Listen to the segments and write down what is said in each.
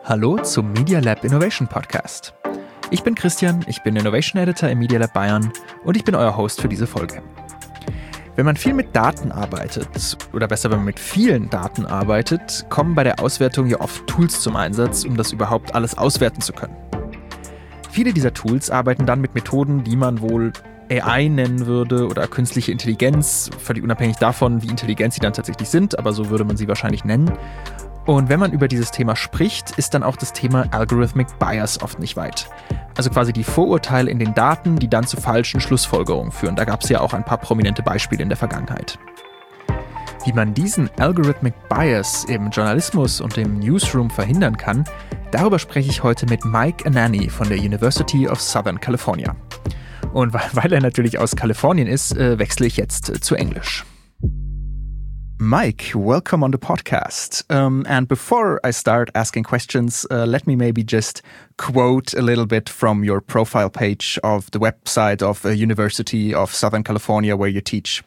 Hallo zum Media Lab Innovation Podcast. Ich bin Christian, ich bin Innovation Editor im Media Lab Bayern und ich bin euer Host für diese Folge. Wenn man viel mit Daten arbeitet, oder besser, wenn man mit vielen Daten arbeitet, kommen bei der Auswertung ja oft Tools zum Einsatz, um das überhaupt alles auswerten zu können. Viele dieser Tools arbeiten dann mit Methoden, die man wohl AI nennen würde oder künstliche Intelligenz, völlig unabhängig davon, wie intelligent sie dann tatsächlich sind, aber so würde man sie wahrscheinlich nennen. Und wenn man über dieses Thema spricht, ist dann auch das Thema Algorithmic Bias oft nicht weit. Also quasi die Vorurteile in den Daten, die dann zu falschen Schlussfolgerungen führen. Da gab es ja auch ein paar prominente Beispiele in der Vergangenheit. Wie man diesen Algorithmic Bias im Journalismus und im Newsroom verhindern kann, darüber spreche ich heute mit Mike Anani von der University of Southern California. Und weil er natürlich aus Kalifornien ist, wechsle ich jetzt zu Englisch. Mike, welcome on the podcast. And before I start asking questions, let me maybe just quote a little bit from your profile page of the website of University of Southern California where you teach.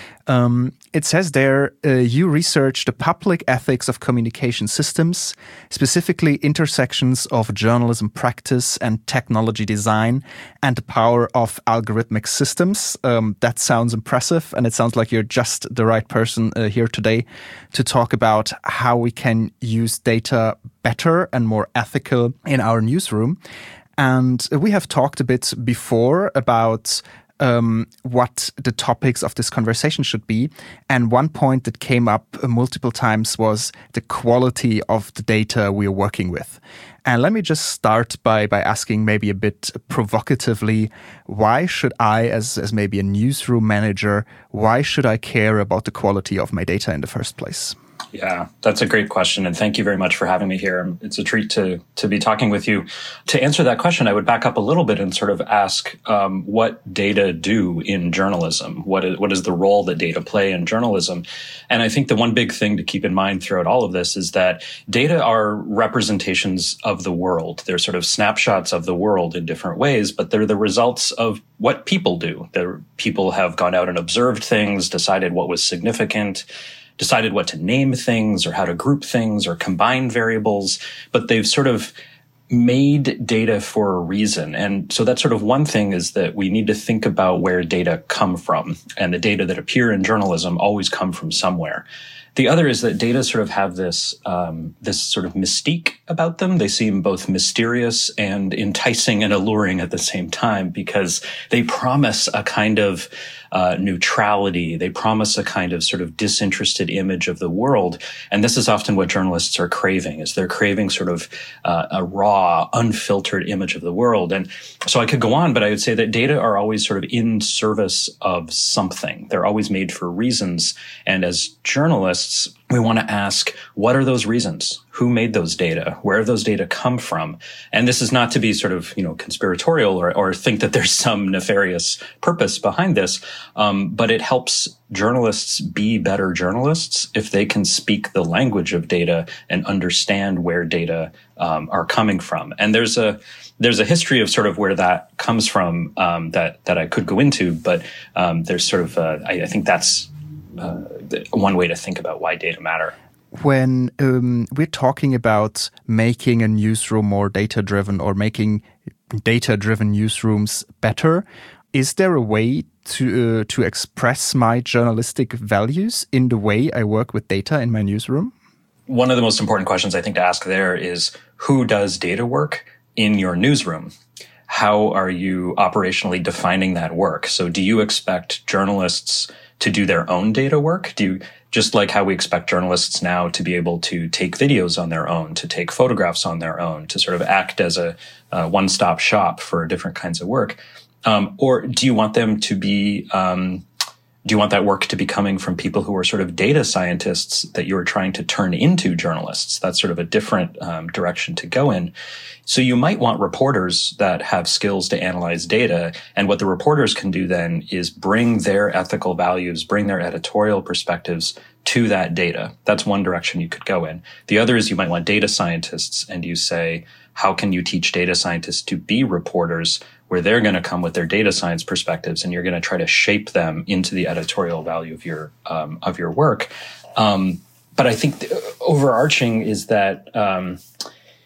It says there, you research the public ethics of communication systems, specifically intersections of journalism practice and technology design, and the power of algorithmic systems. That sounds impressive, and it sounds like you're just the right person here today to talk about how we can use data better and more ethical in our newsroom. And we have talked a bit before about what the topics of this conversation should be. And one point that came up multiple times was the quality of the data we are working with. And let me just start by asking maybe a bit provocatively, why should I, as maybe a newsroom manager, why should I care about the quality of my data in the first place? Yeah, that's a great question. And thank you very much for having me here. It's a treat to be talking with you. To answer that question, I would back up a little bit and sort of ask what data do in journalism. What is the role that data play in journalism? And I think the one big thing to keep in mind throughout all of this is that data are representations of the world. They're sort of snapshots of the world in different ways, but they're the results of what people do. People have gone out and observed things, decided what was significant, decided what to name things or how to group things or combine variables, but they've sort of made data for a reason. And so that's sort of one thing, is that we need to think about where data come from. And the data that appear in journalism always come from somewhere. The other is that data sort of have this sort of mystique about them. They seem both mysterious and enticing and alluring at the same time, because they promise a kind of neutrality. They promise a kind of sort of disinterested image of the world. And this is often what journalists are craving, is they're craving sort of a raw, unfiltered image of the world. And so I could go on, but I would say that data are always sort of in service of something. They're always made for reasons. And as journalists, we want to ask, what are those reasons? Who made those data? Where have those data come from? And this is not to be sort of, conspiratorial or think that there's some nefarious purpose behind this. But it helps journalists be better journalists if they can speak the language of data and understand where data are coming from. And there's a history of sort of where that comes from that I could go into, but there's sort of I think that's one way to think about why data matter. When we're talking about making a newsroom more data-driven or making data-driven newsrooms better, is there a way to express my journalistic values in the way I work with data in my newsroom? One of the most important questions I think to ask there is, who does data work in your newsroom? How are you operationally defining that work? So do you expect journalists to do their own data work? Just like how we expect journalists now to be able to take videos on their own, to take photographs on their own, to sort of act as a one-stop shop for different kinds of work? Or do you want them to be, do you want that work to be coming from people who are sort of data scientists that you are trying to turn into journalists? That's sort of a different direction to go in. So you might want reporters that have skills to analyze data. And what the reporters can do then is bring their ethical values, bring their editorial perspectives to that data. That's one direction you could go in. The other is you might want data scientists, and you say, how can you teach data scientists to be reporters, where they're going to come with their data science perspectives, and you're going to try to shape them into the editorial value of your work. But I think the overarching is that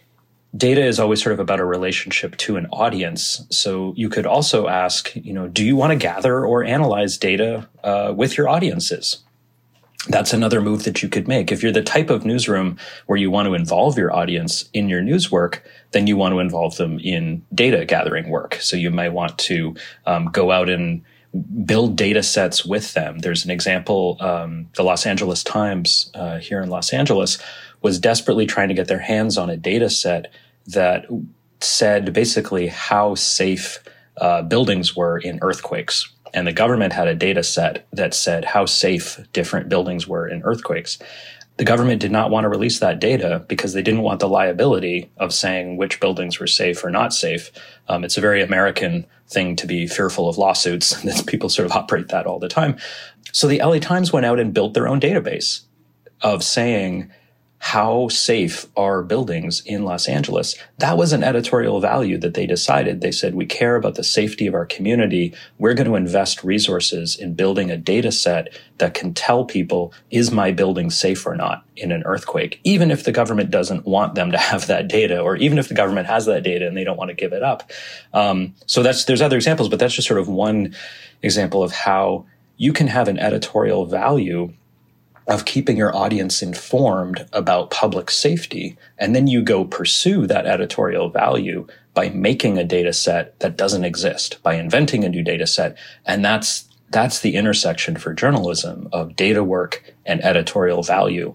data is always sort of about a relationship to an audience. So you could also ask, do you want to gather or analyze data with your audiences? That's another move that you could make. If you're the type of newsroom where you want to involve your audience in your news work, then you want to involve them in data gathering work. So you might want to go out and build data sets with them. There's an example, the Los Angeles Times here in Los Angeles was desperately trying to get their hands on a data set that said basically how safe buildings were in earthquakes. And the government had a data set that said how safe different buildings were in earthquakes. The government did not want to release that data because they didn't want the liability of saying which buildings were safe or not safe. It's a very American thing to be fearful of lawsuits. People sort of operate that all the time. So the LA Times went out and built their own database of saying, how safe are buildings in Los Angeles? That was an editorial value that they decided. They said, we care about the safety of our community. We're going to invest resources in building a data set that can tell people, is my building safe or not in an earthquake? Even if the government doesn't want them to have that data, or even if the government has that data and they don't want to give it up. So there's other examples, but that's just sort of one example of how you can have an editorial value of keeping your audience informed about public safety. And then you go pursue that editorial value by making a data set that doesn't exist, by inventing a new data set. And that's the intersection for journalism of data work and editorial value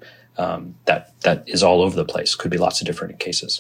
that is all over the place. Could be lots of different cases.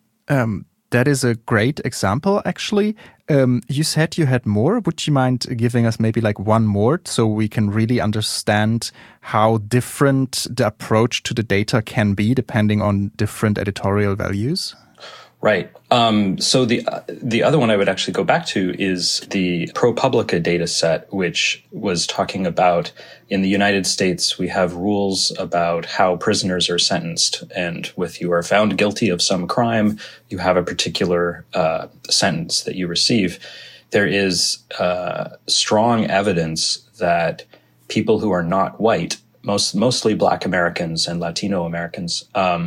That is a great example, actually. You said you had more. Would you mind giving us maybe like one more so we can really understand how different the approach to the data can be depending on different editorial values? Right. So the other one I would actually go back to is the ProPublica data set, which was talking about in the United States, we have rules about how prisoners are sentenced. And if you are found guilty of some crime, you have a particular sentence that you receive. There is strong evidence that people who are not white, mostly Black Americans and Latino Americans,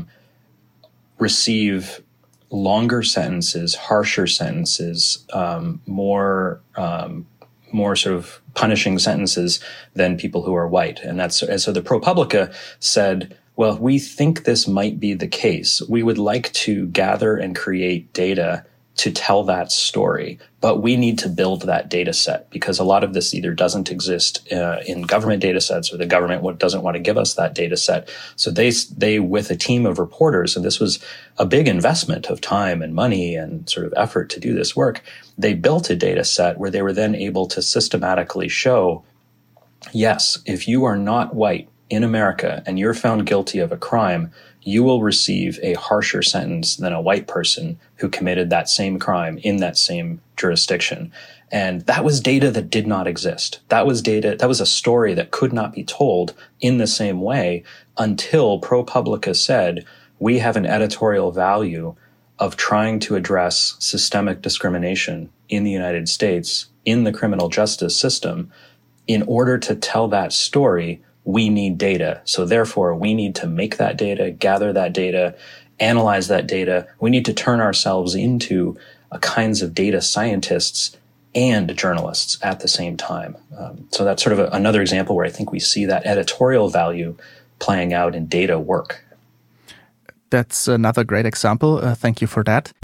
receive longer sentences, harsher sentences, more sort of punishing sentences than people who are white. And so the ProPublica said, well, we think this might be the case. We would like to gather and create data to tell that story, but we need to build that data set because a lot of this either doesn't exist in government data sets or the government doesn't want to give us that data set. So they with a team of reporters, and this was a big investment of time and money and sort of effort to do this work, they built a data set where they were then able to systematically show, yes, if you are not white in America and you're found guilty of a crime, you will receive a harsher sentence than a white person who committed that same crime in that same jurisdiction. And that was data that did not exist. That was a story that could not be told in the same way until ProPublica said, we have an editorial value of trying to address systemic discrimination in the United States, in the criminal justice system. In order to tell that story, we need data. So therefore, we need to make that data, gather that data, analyze that data. We need to turn ourselves into kinds of data scientists and journalists at the same time. So that's sort of another example where I think we see that editorial value playing out in data work. That's another great example. Thank you for that.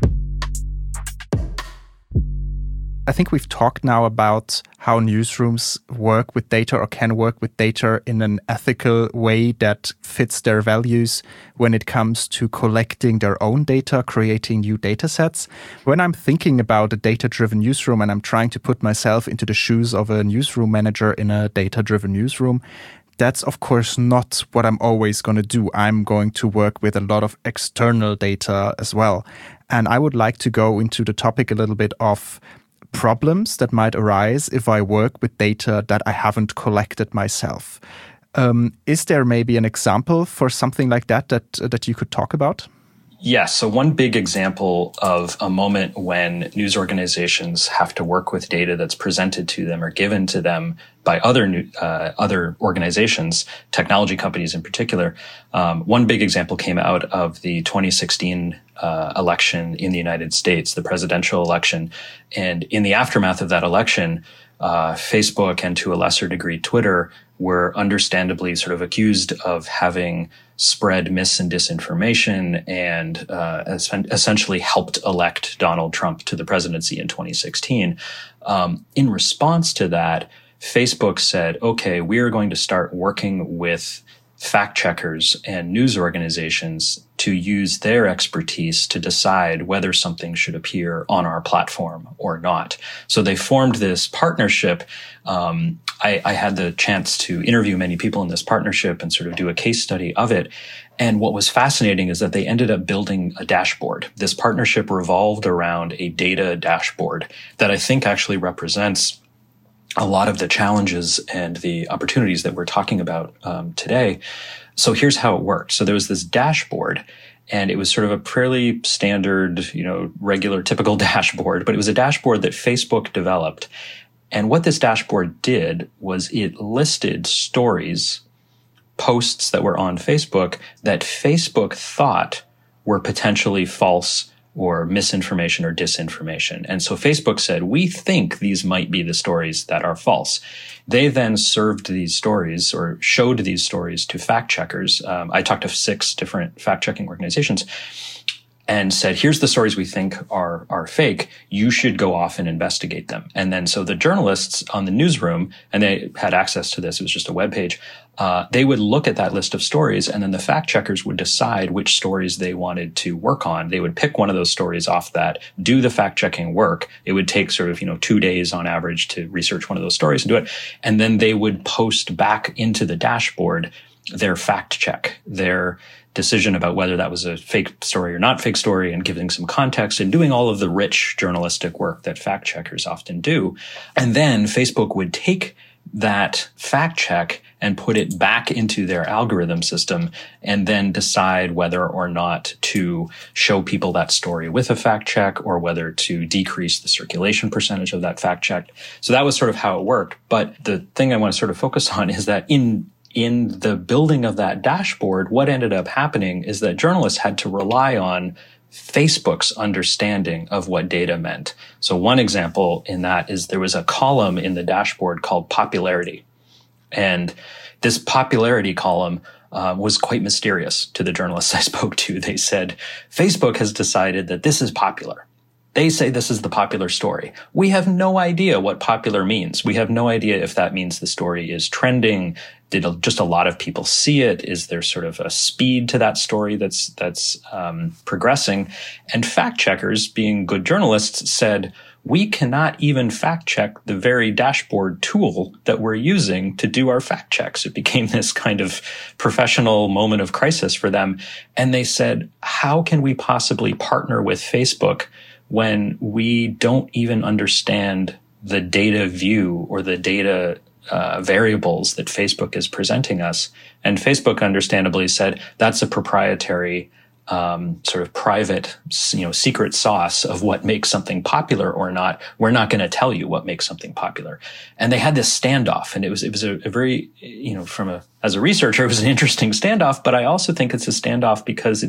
I think we've talked now about how newsrooms work with data or can work with data in an ethical way that fits their values when it comes to collecting their own data, creating new data sets. When I'm thinking about a data-driven newsroom and I'm trying to put myself into the shoes of a newsroom manager in a data-driven newsroom, that's of course not what I'm always going to do. I'm going to work with a lot of external data as well. And I would like to go into the topic a little bit of problems that might arise if I work with data that I haven't collected myself. Is there maybe an example for something like that you could talk about? Yes. So one big example of a moment when news organizations have to work with data that's presented to them or given to them by other organizations, technology companies in particular. One big example came out of the 2016 election in the United States, the presidential election. And in the aftermath of that election, Facebook and to a lesser degree Twitter were understandably sort of accused of having spread mis and disinformation and essentially helped elect Donald Trump to the presidency in 2016. In response to that, Facebook said, okay, we are going to start working with fact checkers and news organizations to use their expertise to decide whether something should appear on our platform or not. So they formed this partnership. I had the chance to interview many people in this partnership and sort of do a case study of it. And what was fascinating is that they ended up building a dashboard. This partnership revolved around a data dashboard that I think actually represents a lot of the challenges and the opportunities that we're talking about today. So here's how it worked. So there was this dashboard, and it was sort of a fairly standard, regular, typical dashboard, but it was a dashboard that Facebook developed. And what this dashboard did was it listed stories, posts that were on Facebook that Facebook thought were potentially false or misinformation or disinformation. And so Facebook said, we think these might be the stories that are false. They then served these stories or showed these stories to fact checkers. I talked to 6 different fact checking organizations and said, here's the stories we think are fake. You should go off and investigate them. And then so the journalists on the newsroom, and they had access to this, it was just a web page, they would look at that list of stories, and then the fact checkers would decide which stories they wanted to work on. They would pick one of those stories off that, do the fact checking work. It would take sort of, 2 days on average to research one of those stories and do it. And then they would post back into the dashboard their fact check, their decision about whether that was a fake story or not fake story, and giving some context and doing all of the rich journalistic work that fact checkers often do. And then Facebook would take that fact check and put it back into their algorithm system and then decide whether or not to show people that story with a fact check or whether to decrease the circulation percentage of that fact check. So that was sort of how it worked. But the thing I want to sort of focus on is that in the building of that dashboard, what ended up happening is that journalists had to rely on Facebook's understanding of what data meant. So one example in that is there was a column in the dashboard called popularity. And this popularity column was quite mysterious to the journalists I spoke to. They said, Facebook has decided that this is popular. They say this is the popular story. We have no idea what popular means. We have no idea if that means the story is trending. Did just a lot of people see it? Is there sort of a speed to that story that's progressing? And fact checkers, being good journalists, said, we cannot even fact check the very dashboard tool that we're using to do our fact checks. It became this kind of professional moment of crisis for them. And they said, how can we possibly partner with Facebook when we don't even understand the data view or the data variables that Facebook is presenting us? And Facebook understandably said, that's a proprietary sort of private, secret sauce of what makes something popular or not. We're not going to tell you what makes something popular. And they had this standoff, and it was a very, as a researcher, it was an interesting standoff, but I also think it's a standoff because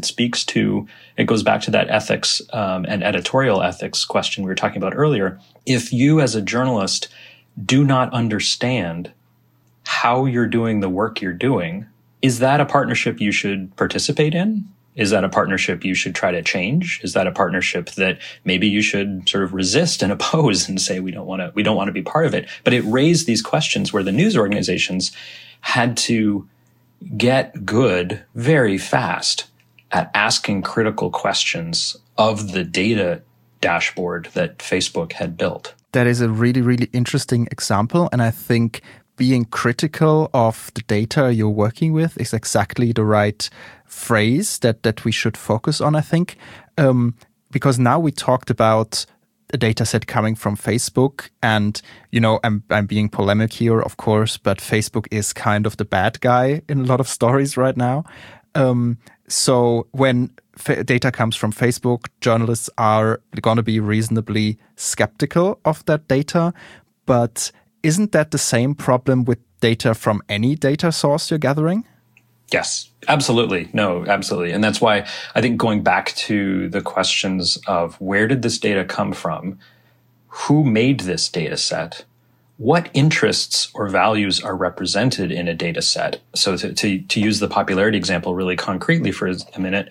it goes back to that ethics and editorial ethics question we were talking about earlier. If you as a journalist do not understand how you're doing the work you're doing, is that a partnership you should participate in? Is that a partnership you should try to change? Is that a partnership that maybe you should sort of resist and oppose and say we don't want to be part of it? But it raised these questions where the news organizations had to get good very fast at asking critical questions of the data dashboard that Facebook had built. That is a really, really interesting example. And I think being critical of the data you're working with is exactly the right phrase that we should focus on, I think. Because now we talked about a data set coming from Facebook, and, I'm being polemic here, of course, but Facebook is kind of the bad guy in a lot of stories right now. So when data comes from Facebook, journalists are going to be reasonably skeptical of that data. But isn't that the same problem with data from any data source you're gathering? Yes, absolutely. No, absolutely. And that's why I think going back to the questions of where did this data come from? Who made this data set? What interests or values are represented in a data set? So to use the popularity example really concretely for a minute,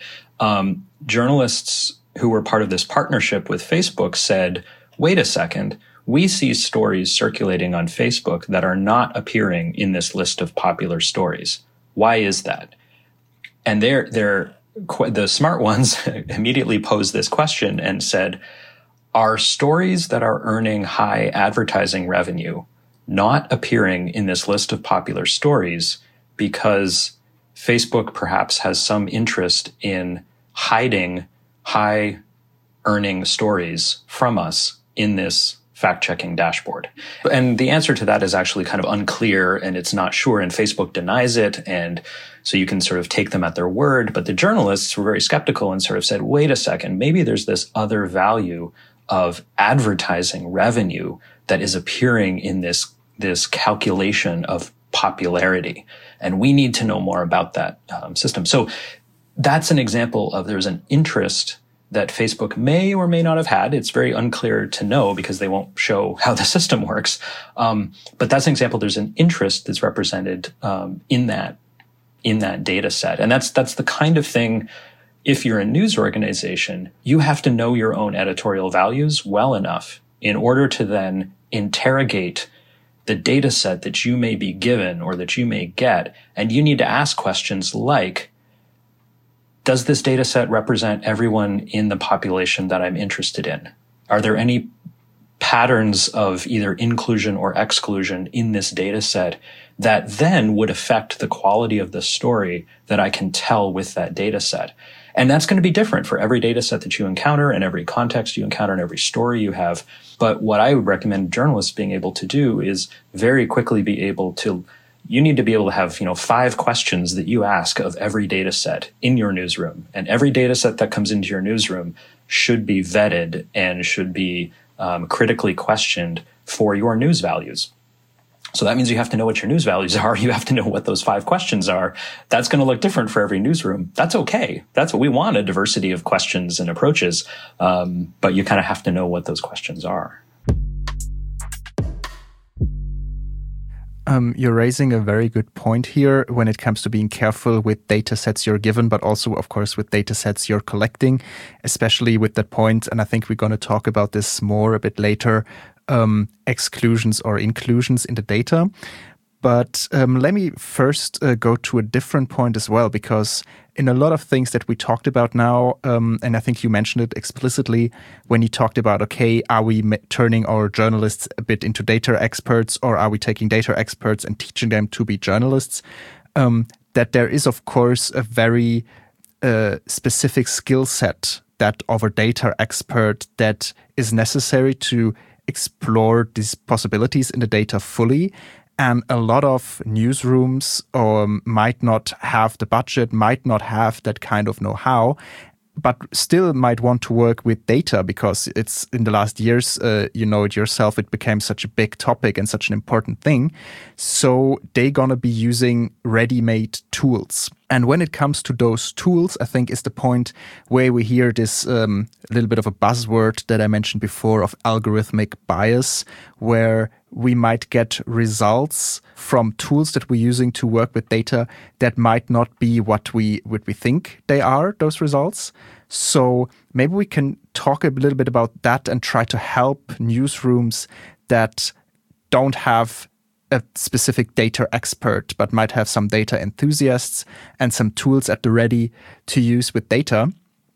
journalists who were part of this partnership with Facebook said, wait a second, we see stories circulating on Facebook that are not appearing in this list of popular stories. Why is that? And the smart ones immediately posed this question and said, are stories that are earning high advertising revenue not appearing in this list of popular stories because Facebook perhaps has some interest in hiding high earning stories from us in this fact-checking dashboard? And the answer to that is actually kind of unclear, and it's not sure, and Facebook denies it, and so you can sort of take them at their word. But the journalists were very skeptical and sort of said, wait a second, maybe there's this other value of advertising revenue that is appearing in this calculation of popularity, and we need to know more about that system. So that's an example of there's an interest that Facebook may or may not have had. It's very unclear to know because they won't show how the system works. But that's an example. There's an interest that's represented in that data set. And that's the kind of thing, if you're a news organization, you have to know your own editorial values well enough in order to then interrogate the data set that you may be given or that you may get. And you need to ask questions like, does this data set represent everyone in the population that I'm interested in? Are there any patterns of either inclusion or exclusion in this data set that then would affect the quality of the story that I can tell with that data set? And that's going to be different for every data set that you encounter and every context you encounter and every story you have. But what I would recommend journalists being able to do is very quickly be able to you need to be able to have, 5 questions that you ask of every data set in your newsroom. And every data set that comes into your newsroom should be vetted and should be critically questioned for your news values. So that means you have to know what your news values are. You have to know what those 5 questions are. That's going to look different for every newsroom. That's okay. That's what we want, a diversity of questions and approaches. But you kind of have to know what those questions are. You're raising a very good point here when it comes to being careful with data sets you're given, but also, of course, with data sets you're collecting, especially with that point. And I think we're going to talk about this more a bit later, exclusions or inclusions in the data. But let me first go to a different point as well, because in a lot of things that we talked about now, and I think you mentioned it explicitly when you talked about, okay, are we turning our journalists a bit into data experts, or are we taking data experts and teaching them to be journalists? That there is, of course, a very specific skill set that of a data expert that is necessary to explore these possibilities in the data fully. And a lot of newsrooms might not have the budget, might not have that kind of know-how, but still might want to work with data because it's in the last years, you know it yourself, it became such a big topic and such an important thing. So they're going to be using ready-made tools. And when it comes to those tools, I think is the point where we hear this little bit of a buzzword that I mentioned before of algorithmic bias, where we might get results from tools that we're using to work with data that might not be what we think they are, those results. So maybe we can talk a little bit about that and try to help newsrooms that don't have a specific data expert, but might have some data enthusiasts and some tools at the ready to use with data.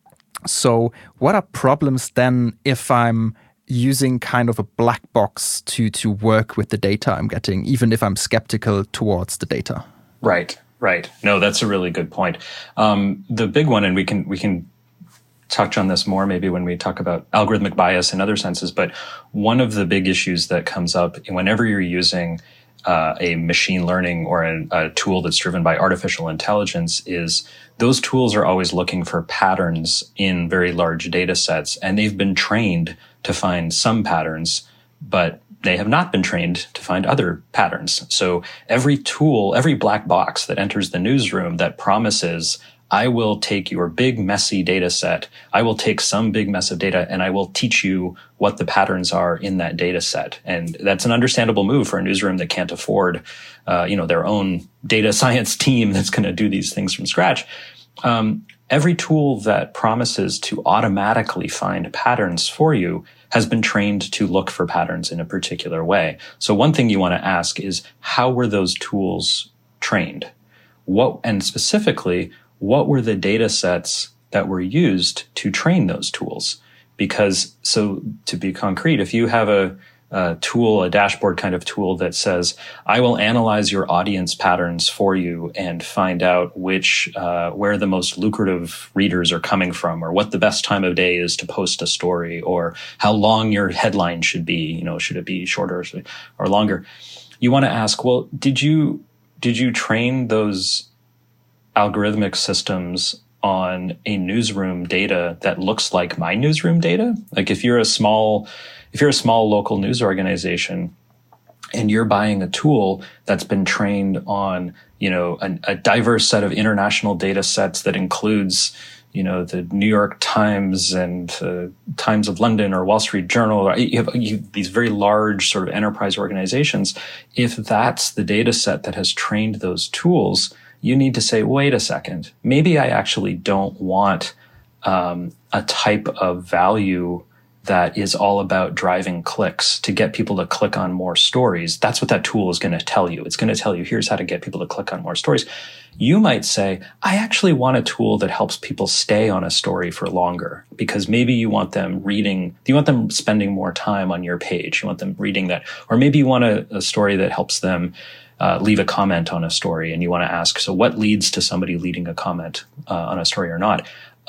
So what are problems then if I'm using kind of a black box to work with the data I'm getting, even if I'm skeptical towards the data? Right. No, that's a really good point. The big one, and we can touch on this more maybe when we talk about algorithmic bias in other senses, but one of the big issues that comes up whenever you're using a machine learning or a tool that's driven by artificial intelligence is those tools are always looking for patterns in very large data sets, and they've been trained to find some patterns, but they have not been trained to find other patterns. So every tool, every black box that enters the newsroom that promises, I will take your big, messy data set, I will take some big mess of data, and I will teach you what the patterns are in that data set. And that's an understandable move for a newsroom that can't afford, their own data science team that's going to do these things from scratch. Every tool that promises to automatically find patterns for you has been trained to look for patterns in a particular way. So one thing you want to ask is, how were those tools trained? And specifically, what were the data sets that were used to train those tools? Because, so to be concrete, if you have a tool, a dashboard kind of tool that says, I will analyze your audience patterns for you and find out where the most lucrative readers are coming from, or what the best time of day is to post a story, or how long your headline should be, should it be shorter or longer? You want to ask, well, did you train those algorithmic systems on a newsroom data that looks like my newsroom data? Like if you're a small local news organization and you're buying a tool that's been trained on, a diverse set of international data sets that includes, the New York Times and Times of London or Wall Street Journal, you have these very large sort of enterprise organizations. If that's the data set that has trained those tools, you need to say, wait a second, maybe I actually don't want a type of value that is all about driving clicks to get people to click on more stories. That's what that tool is going to tell you. It's going to tell you, here's how to get people to click on more stories. You might say, I actually want a tool that helps people stay on a story for longer, because maybe you want them spending more time on your page. You want them reading that. Or maybe you want a story that helps them leave a comment on a story, and you want to ask, so what leads to somebody leaving a comment on a story or not?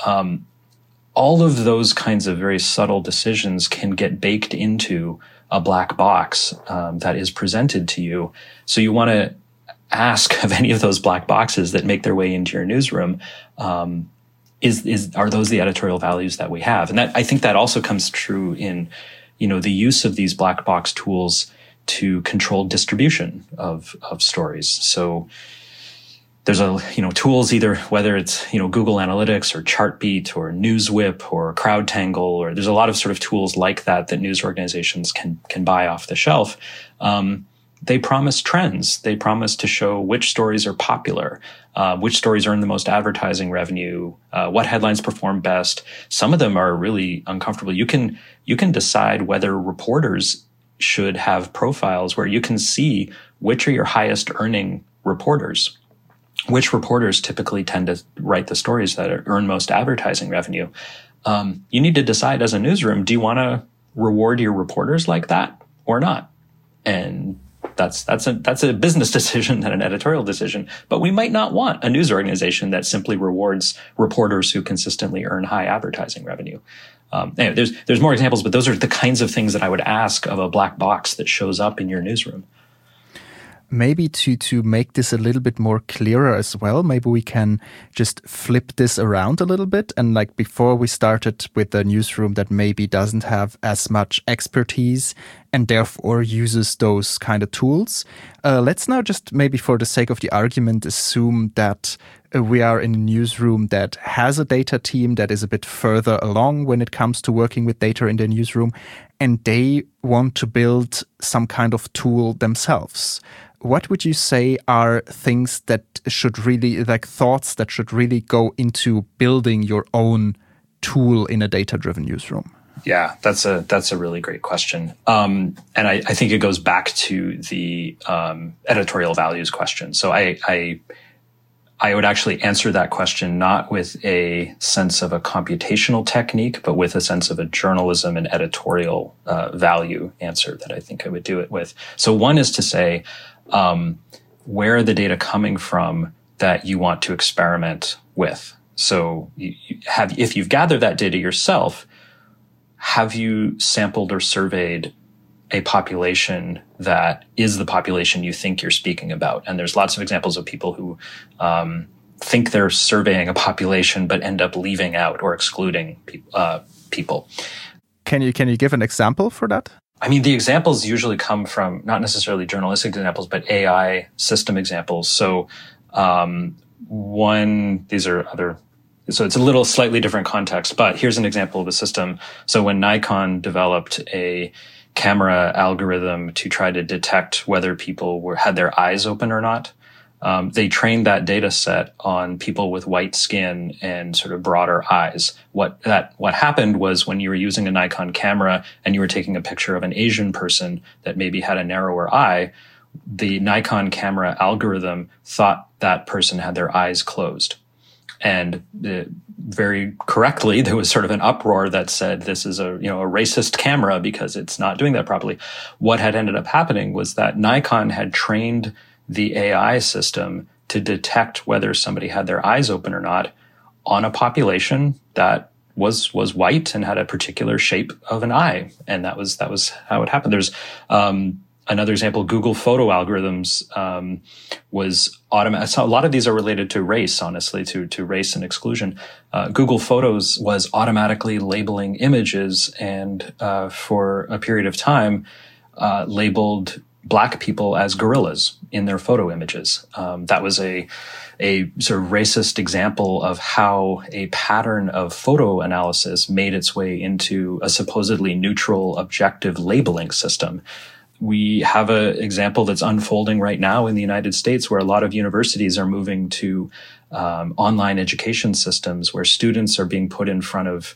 All of those kinds of very subtle decisions can get baked into a black box that is presented to you. So you want to ask of any of those black boxes that make their way into your newsroom, are those the editorial values that we have? And I think that also comes true in, the use of these black box tools to control distribution of stories. So there's tools, either whether it's, Google Analytics or Chartbeat or NewsWhip or CrowdTangle, or there's a lot of sort of tools like that news organizations can buy off the shelf. They promise trends. They promise to show which stories are popular, which stories earn the most advertising revenue, what headlines perform best. Some of them are really uncomfortable. You can decide whether reporters should have profiles where you can see which are your highest earning reporters. Which reporters typically tend to write the stories that earn most advertising revenue. You need to decide as a newsroom, do you want to reward your reporters like that or not? And that's a business decision and an editorial decision. But we might not want a news organization that simply rewards reporters who consistently earn high advertising revenue. Anyway, there's more examples, but those are the kinds of things that I would ask of a black box that shows up in your newsroom. Maybe to make this a little bit more clearer as well, maybe we can just flip this around a little bit. And like before, we started with a newsroom that maybe doesn't have as much expertise and therefore uses those kind of tools. Let's now just maybe for the sake of the argument assume that we are in a newsroom that has a data team that is a bit further along when it comes to working with data in the newsroom, and they want to build some kind of tool themselves. What would you say are things that should really, like thoughts that should really go into building your own tool in a data-driven newsroom? Yeah, that's a really great question. And I think it goes back to the editorial values question. So I would actually answer that question not with a sense of a computational technique, but with a sense of a journalism and editorial value answer that I think I would do it with. So one is to say, where are the data coming from that you want to experiment with? So if you've gathered that data yourself, have you sampled or surveyed a population that is the population you think you're speaking about. And there's lots of examples of people who think they're surveying a population but end up leaving out or excluding people. Can you give an example for that? I mean, the examples usually come from not necessarily journalistic examples, but AI system examples. So so it's a little slightly different context, but here's an example of a system. So when Nikon developed a camera algorithm to try to detect whether people had their eyes open or not, they trained that data set on people with white skin and sort of broader eyes. What happened was when you were using a Nikon camera and you were taking a picture of an Asian person that maybe had a narrower eye, the Nikon camera algorithm thought that person had their eyes closed. And very correctly, there was sort of an uproar that said this is a racist camera because it's not doing that properly. What had ended up happening was that Nikon had trained the AI system to detect whether somebody had their eyes open or not on a population that was white and had a particular shape of an eye, and that was how it happened. There's another example, Google photo algorithms was automatic. So a lot of these are related to race, honestly, to race and exclusion. Google Photos was automatically labeling images and for a period of time labeled Black people as gorillas in their photo images. That was a sort of racist example of how a pattern of photo analysis made its way into a supposedly neutral, objective labeling system. We have an example that's unfolding right now in the United States where a lot of universities are moving to online education systems where students are being put in front of,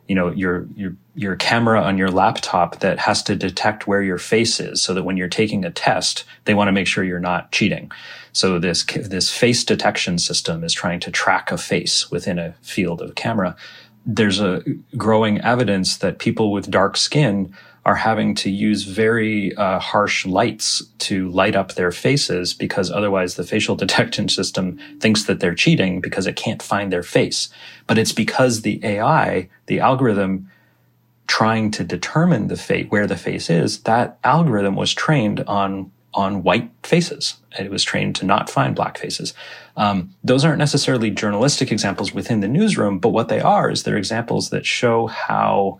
your camera on your laptop that has to detect where your face is so that when you're taking a test, they want to make sure you're not cheating. So this face detection system is trying to track a face within a field of camera. There's a growing evidence that people with dark skin are having to use very harsh lights to light up their faces because otherwise the facial detection system thinks that they're cheating because it can't find their face. But it's because the AI, the algorithm trying to determine where the face is, that algorithm was trained on white faces. It was trained to not find Black faces. Those aren't necessarily journalistic examples within the newsroom, but what they are is they're examples that show how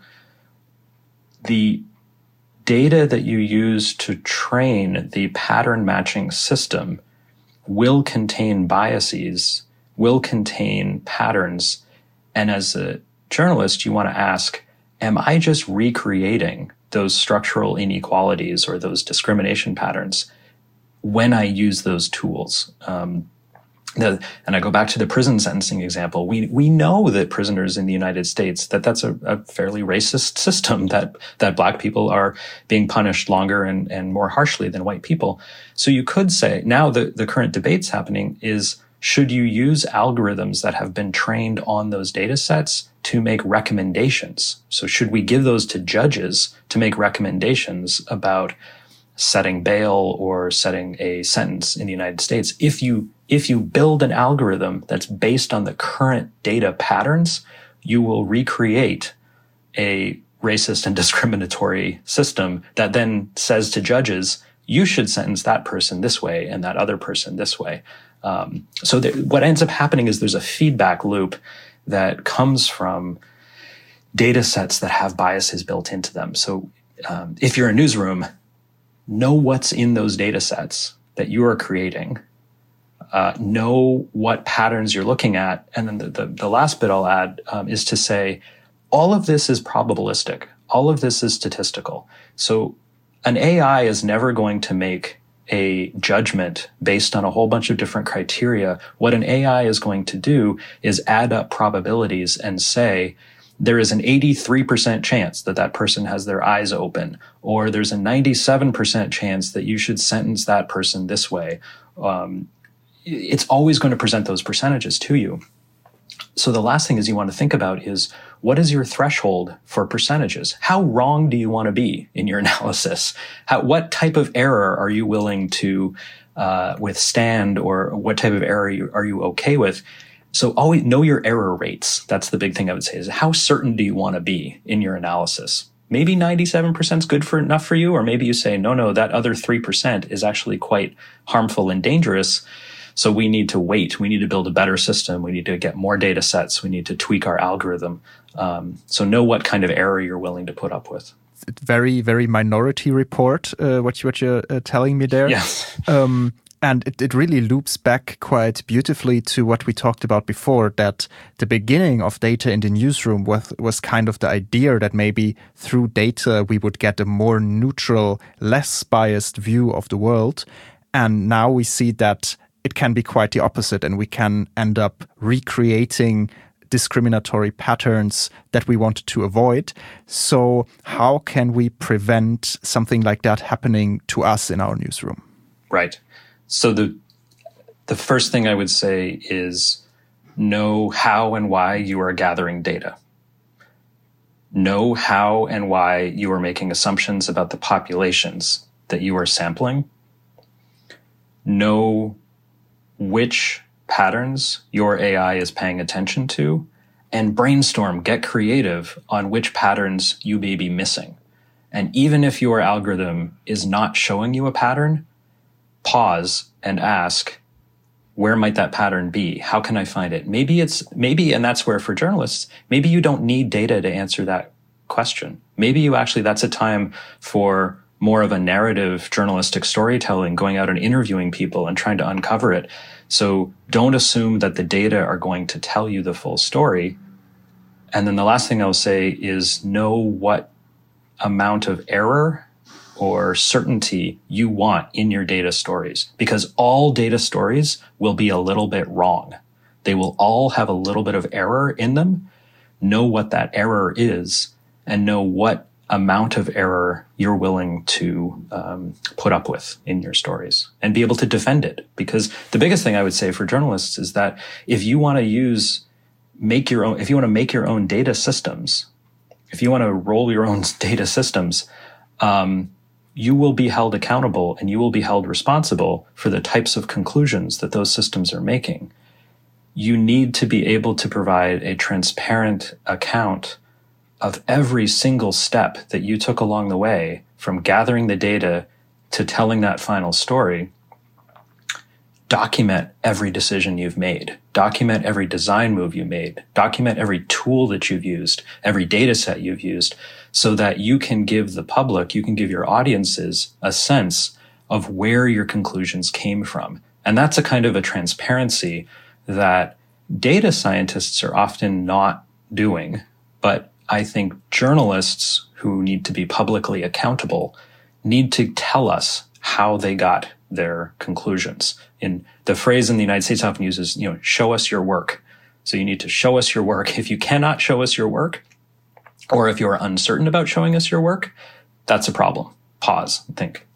the data that you use to train the pattern matching system will contain biases, will contain patterns. And as a journalist, you want to ask, am I just recreating those structural inequalities or those discrimination patterns when I use those tools? And I go back to the prison sentencing example. We know that prisoners in the United States, that's a fairly racist system, that Black people are being punished longer and more harshly than white people. So you could say now the current debate's happening is, should you use algorithms that have been trained on those data sets to make recommendations? So should we give those to judges to make recommendations about setting bail or setting a sentence in the United States? If you build an algorithm that's based on the current data patterns, you will recreate a racist and discriminatory system that then says to judges, you should sentence that person this way and that other person this way. So what ends up happening is there's a feedback loop that comes from data sets that have biases built into them. So if you're a newsroom, know what's in those data sets that you are creating. Know what patterns you're looking at. And then the last bit I'll add is to say, all of this is probabilistic. All of this is statistical. So an AI is never going to make a judgment based on a whole bunch of different criteria. What an AI is going to do is add up probabilities and say, there is an 83% chance that person has their eyes open, or there's a 97% chance that you should sentence that person this way. It's always going to present those percentages to you. So the last thing is you want to think about is, what is your threshold for percentages? How wrong do you want to be in your analysis? What type of error are you willing to withstand, or what type of error are you okay with? So always know your error rates. That's the big thing I would say, is how certain do you want to be in your analysis? maybe 97% is good for enough for you, or maybe you say, no, that other 3% is actually quite harmful and dangerous. So we need to wait. We need to build a better system. We need to get more data sets. We need to tweak our algorithm. So know what kind of error you're willing to put up with. Very, very Minority Report, what you're telling me there. Yes. And it really loops back quite beautifully to what we talked about before, that the beginning of data in the newsroom was kind of the idea that maybe through data we would get a more neutral, less biased view of the world. And now we see that it can be quite the opposite, and we can end up recreating discriminatory patterns that we wanted to avoid. So how can we prevent something like that happening to us in our newsroom? Right. So the first thing I would say is know how and why you are gathering data. Know how and why you are making assumptions about the populations that you are sampling. Know which patterns your AI is paying attention to, and brainstorm, get creative on which patterns you may be missing. And even if your algorithm is not showing you a pattern, pause and ask, where might that pattern be? How can I find it? Maybe, and that's where for journalists, maybe you don't need data to answer that question. Maybe that's a time for more of a narrative journalistic storytelling, going out and interviewing people and trying to uncover it. So don't assume that the data are going to tell you the full story. And then the last thing I'll say is know what amount of error or certainty you want in your data stories, because all data stories will be a little bit wrong. They will all have a little bit of error in them. Know what that error is and know what amount of error you're willing to put up with in your stories and be able to defend it. Because the biggest thing I would say for journalists is that if you want to make your own data systems, if you want to roll your own data systems, you will be held accountable and you will be held responsible for the types of conclusions that those systems are making. You need to be able to provide a transparent account of every single step that you took along the way, from gathering the data to telling that final story. Document every decision you've made. Document every design move you made. Document every tool that you've used, every data set you've used, so that you can give the public, you can give your audiences a sense of where your conclusions came from. And that's a kind of a transparency that data scientists are often not doing, but I think journalists who need to be publicly accountable need to tell us how they got their conclusions. In the phrase in the United States often uses, show us your work. So you need to show us your work. If you cannot show us your work, or if you're uncertain about showing us your work, that's a problem. Pause and think.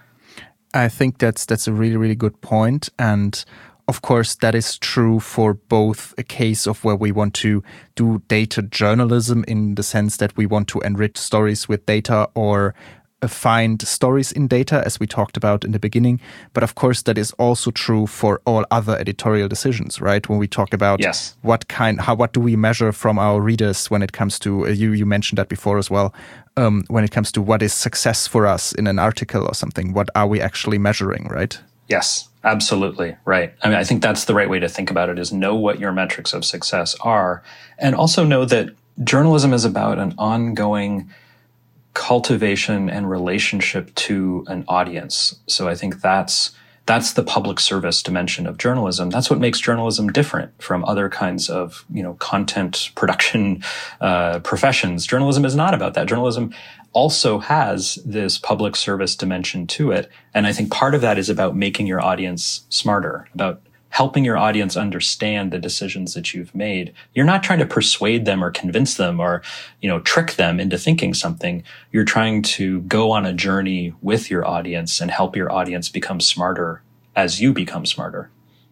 I think that's a really, really good point. And of course, that is true for both a case of where we want to do data journalism in the sense that we want to enrich stories with data or find stories in data, as we talked about in the beginning. But of course, that is also true for all other editorial decisions, right? When we talk about what do we measure from our readers when it comes to, you mentioned that before as well, when it comes to what is success for us in an article or something, what are we actually measuring, right? Yes, absolutely. Right. I mean, I think that's the right way to think about it, is know what your metrics of success are, and also know that journalism is about an ongoing cultivation and relationship to an audience. So I think that's the public service dimension of journalism. That's what makes journalism different from other kinds of, content production professions. Journalism is not about that. Journalism also has this public service dimension to it. And I think part of that is about making your audience smarter, about helping your audience understand the decisions that you've made. You're not trying to persuade them or convince them or, trick them into thinking something. You're trying to go on a journey with your audience and help your audience become smarter as you become smarter.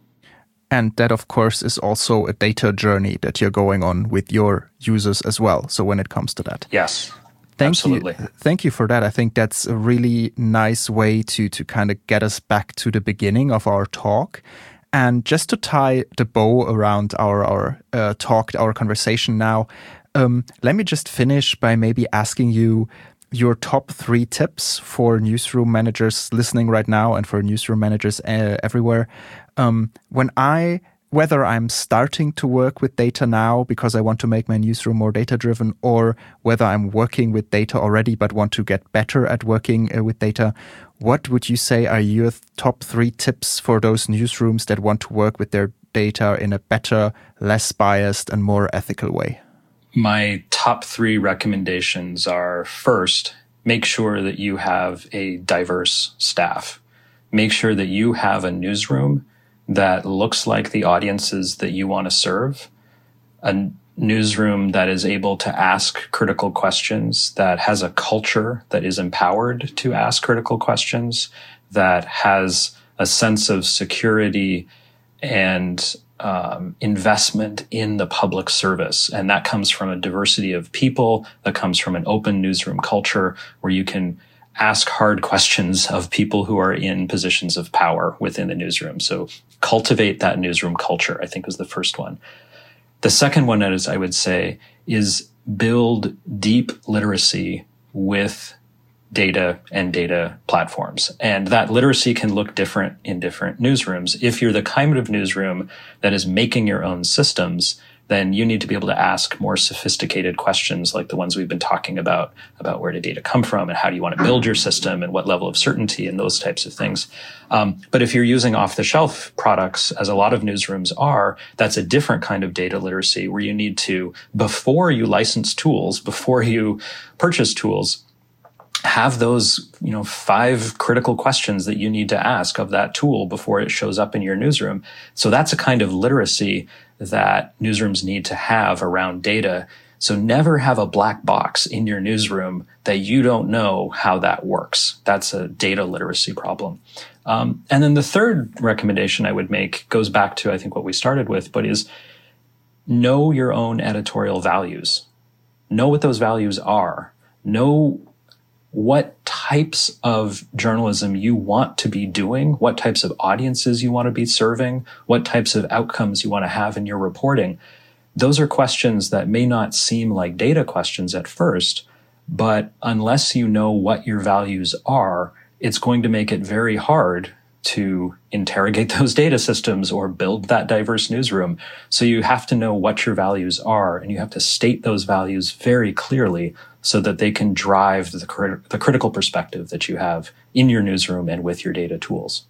And that, of course, is also a data journey that you're going on with your users as well. So when it comes to that. Yes. Absolutely. Thank you for that. I think that's a really nice way to kind of get us back to the beginning of our talk. And just to tie the bow around our talk, our conversation now, Let me just finish by maybe asking you your top 3 tips for newsroom managers listening right now and for newsroom managers everywhere. Whether I'm starting to work with data now because I want to make my newsroom more data-driven, or whether I'm working with data already but want to get better at working with data, what would you say are your top 3 tips for those newsrooms that want to work with their data in a better, less biased, and more ethical way? My top 3 recommendations are, first, make sure that you have a diverse staff. Make sure that you have a newsroom that looks like the audiences that you want to serve, a newsroom that is able to ask critical questions, that has a culture that is empowered to ask critical questions, that has a sense of security and investment in the public service. And that comes from a diversity of people, that comes from an open newsroom culture where you can ask hard questions of people who are in positions of power within the newsroom. So cultivate that newsroom culture, I think, was the first one. The second one is, I would say, is build deep literacy with data and data platforms. And that literacy can look different in different newsrooms. If you're the kind of newsroom that is making your own systems, then you need to be able to ask more sophisticated questions like the ones we've been talking about where did data come from and how do you want to build your system and what level of certainty and those types of things. But if you're using off-the-shelf products, as a lot of newsrooms are, that's a different kind of data literacy where you need to, before you license tools, before you purchase tools, have those, 5 critical questions that you need to ask of that tool before it shows up in your newsroom. So that's a kind of literacy that newsrooms need to have around data. So never have a black box in your newsroom that you don't know how that works. That's a data literacy problem. And then the third recommendation I would make goes back to, I think, what we started with, but is know your own editorial values. Know what those values are. Know what types of journalism you want to be doing, what types of audiences you want to be serving, what types of outcomes you want to have in your reporting. Those are questions that may not seem like data questions at first, but unless you know what your values are, it's going to make it very hard to interrogate those data systems or build that diverse newsroom. So you have to know what your values are, and you have to state those values very clearly so that they can drive the critical perspective that you have in your newsroom and with your data tools.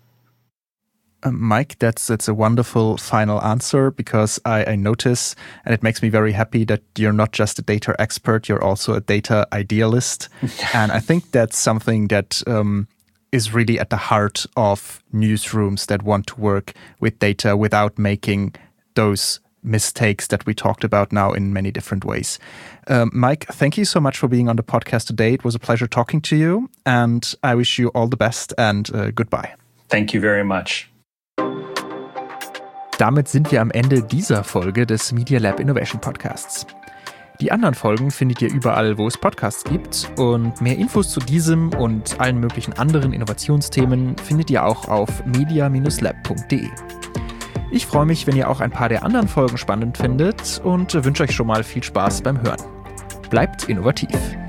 Mike, that's a wonderful final answer, because I notice, and it makes me very happy, that you're not just a data expert, you're also a data idealist. And I think that's something that is really at the heart of newsrooms that want to work with data without making those mistakes that we talked about now in many different ways. Mike, thank you so much for being on the podcast today. It was a pleasure talking to you, and I wish you all the best and goodbye. Thank you very much. Damit sind wir am Ende dieser Folge des Media Lab Innovation Podcasts. Die anderen Folgen findet ihr überall, wo es Podcasts gibt, und mehr Infos zu diesem und allen möglichen anderen Innovationsthemen findet ihr auch auf media-lab.de. Ich freue mich, wenn ihr auch ein paar der anderen Folgen spannend findet und wünsche euch schon mal viel Spaß beim Hören. Bleibt innovativ!